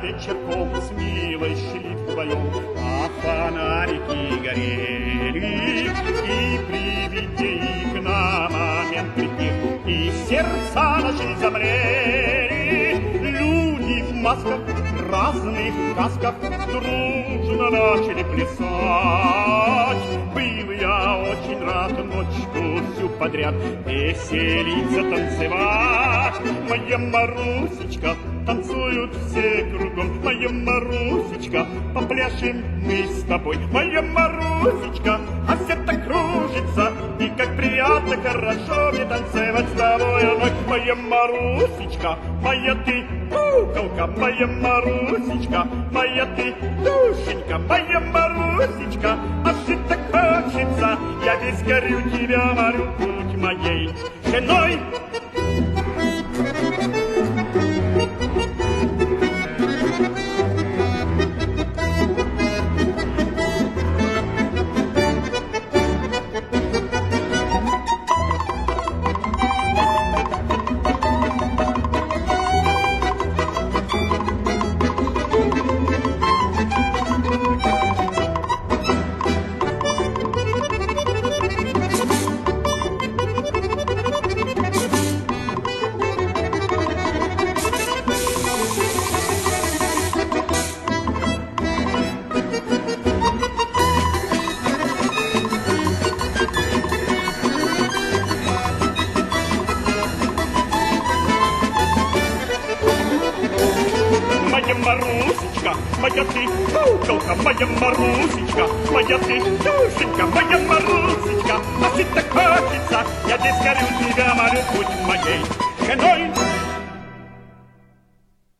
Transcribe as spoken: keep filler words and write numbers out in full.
вечерком с милой шли вдвоем, а фонарики горели, и при виде их на момент прикид, и сердца наши замрели. Люди в масках, разных касках дружно начали плясать. Был я очень рад ночку всю подряд веселиться, танцевать. Моя Марусечка, танцуют все кругом. Моя Марусечка, попляшем мы с тобой. Моя Марусечка, а все так кружится, и как приятно, хорошо мне танцевать с тобой. Моя Марусечка, моя ты куколка, моя Марусечка, моя ты душенька, моя Марусечка, а все так хочется, я весь горю, тебя молю, будь моей женой. Марусечка, моя ты куколка, моя Марусечка, моя ты душенька, моя Марусечка, а ты так хочется, я здесь горю, тебя молю, будь моей женой.